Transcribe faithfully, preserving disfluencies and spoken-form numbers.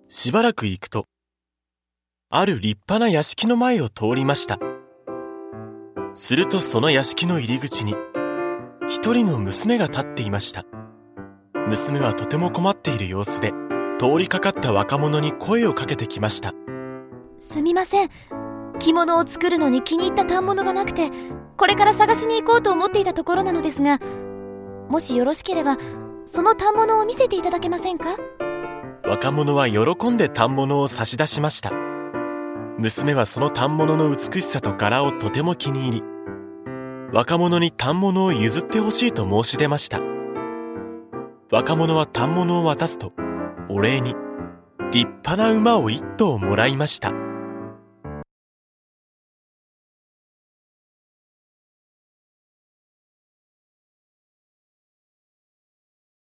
しばらく行くと、ある立派な屋敷の前を通りました。するとその屋敷の入り口に、一人の娘が立っていました。娘はとても困っている様子で、通りかかった若者に声をかけてきました。 すみません。着物を作るのに気に入った反物がなくて、これから探しに行こうと思っていたところなのですが、もしよろしければ、その反物を見せていただけませんか？ 若者は喜んで反物を差し出しました。娘はその反物の美しさと柄をとても気に入り、若者に反物を譲ってほしいと申し出ました。若者は反物を渡すと、お礼に立派な馬を一頭もらいました。